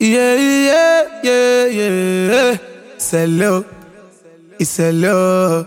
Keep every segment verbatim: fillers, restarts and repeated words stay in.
Yeah, yeah, yeah, yeah. C'est low, it's a low.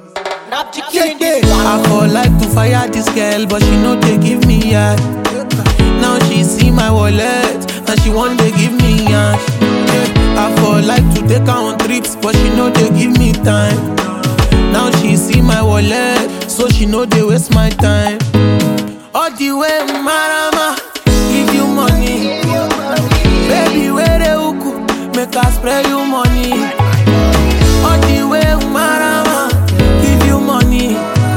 I for like to fire this girl, but she know they give me yash. Now she see my wallet, and she want to give me yash. Yeah. I for like to take her on trips, but she know they give me time. Now she see my wallet, so she know they waste my time. All the way, Marama, give you money. Baby, where the uku, make her spray you money. All the way, Marama, give you money.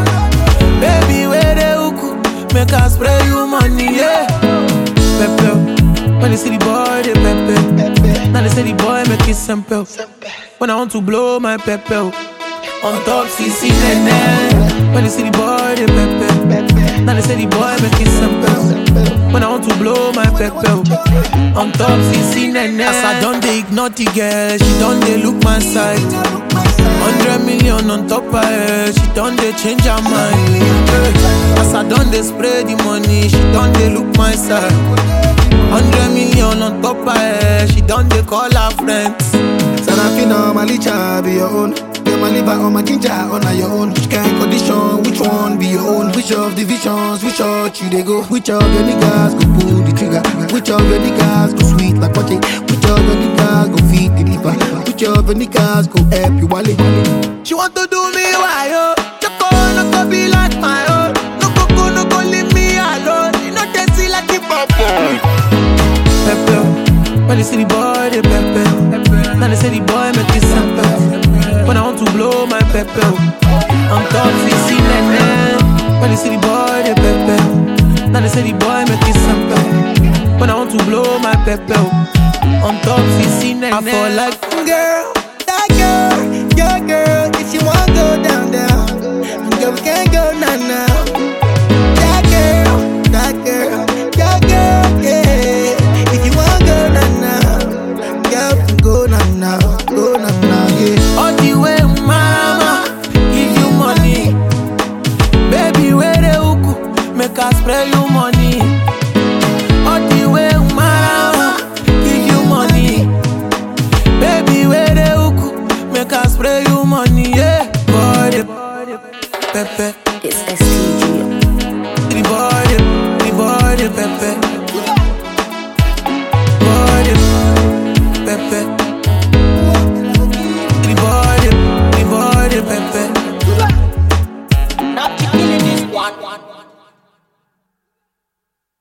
Baby, where the uku, make her spray you money, yeah. Pepe, when they see the boy, they pepe. Now they say the boy make it simple. When I want to blow my pepe on top, C C Nene. When they see the boy, they pepe. Now they say the boy make it simple. When I want to blow my pepe on top, C C Nene. As I done they ignore the girl, she done they look my side. Hundred million on top of her, she done they change her mind. As I done they spray the money, she done they look my side. Hundred million on top of her, she done they call her friends. Sarafina, my licha be your own. My liver on my ginger on your own. Which kind of condition, which one be your own? Which of the visions, which church you they go? Which of your niggas go pull the trigger? Which of your niggas go sweet like potty? Which of your niggas go feed the liver? Which of your niggas go help you wallet? She want to do me why yo? Choco no go be like my own. No go go no go leave me alone. You know they see like the pop. Pepe, when they see the boy they pepe. Now they say the boy make it simple. When I want to blow my pepe on top, C C Nene. When they see the boy, they pepe. Now they say the boy make it simple. When I want to blow my pepe on top, C C Nene. I fall like girl, that girl, your girl. If you want go down, down, girl, we can't go